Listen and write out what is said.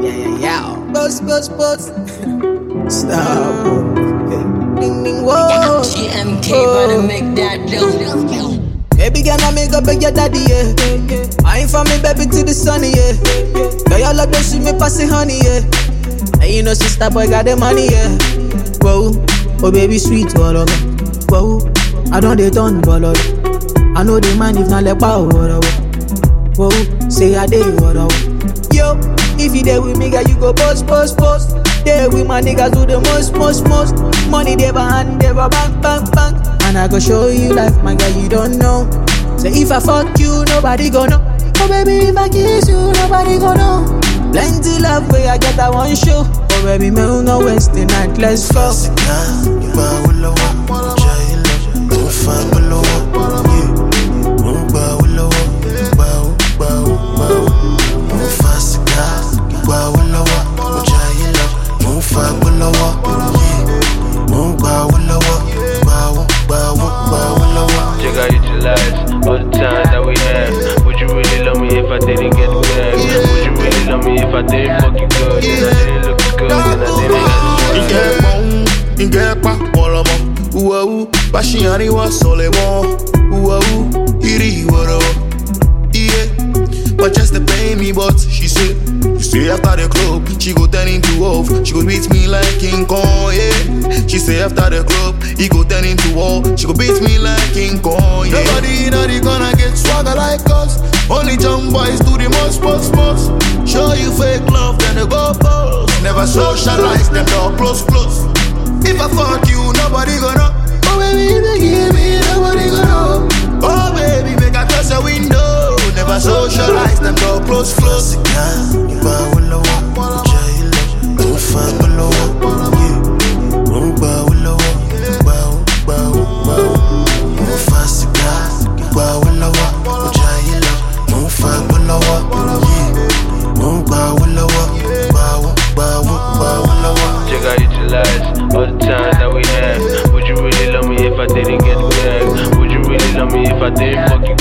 Yeah. Boss. Stop. Ding ding whoa. GMK, better make that dough. Baby girl, I make up your daddy, yeah. I ain't from me, baby, to the sunny, yeah. Girl, your love don't see me passing honey, yeah. And you know, sister boy got the money, yeah. Whoa, oh baby, sweet, whatever. Whoa, I don't they turn, whatever. I know the man if not like power, whatever. Whoa, say I did, whatever. Yo, if you there with me, girl, you go post. There with my niggas do the most. Money they behind, they bang. And I go show you life, my girl, you don't know. So if I fuck you, nobody gon' know. Oh baby, if I kiss you, nobody gon' know. Plenty love where I get that one show. Oh baby, man, no waste the night, let's go. All the time that we have. Would you really love me if I didn't get back? Would you really love me if I didn't fuck you good? Then I didn't look good, then I didn't get pa, wolomo. Ooh, pashiani wa solemo. Ooh, iri woro. Yeah, but just to pay me, but she said, you say after the club, she go turn into wolf. She go beat me like King Kong, yeah. She say after the club, he go turn into wolf. She go beat me like King Kong, yeah. Nobody in the gonna get swagger like us. Only young boys do the most. Show you fake love, then they go false. Never socialize, them dog close. If I fuck you, nobody gonna. Oh baby, if you give me, nobody gonna. Oh baby, make I close your window. Never socialize, them dog close. all the time that we had. Would you really love me if I didn't get back? Would you really love me if I didn't fuck you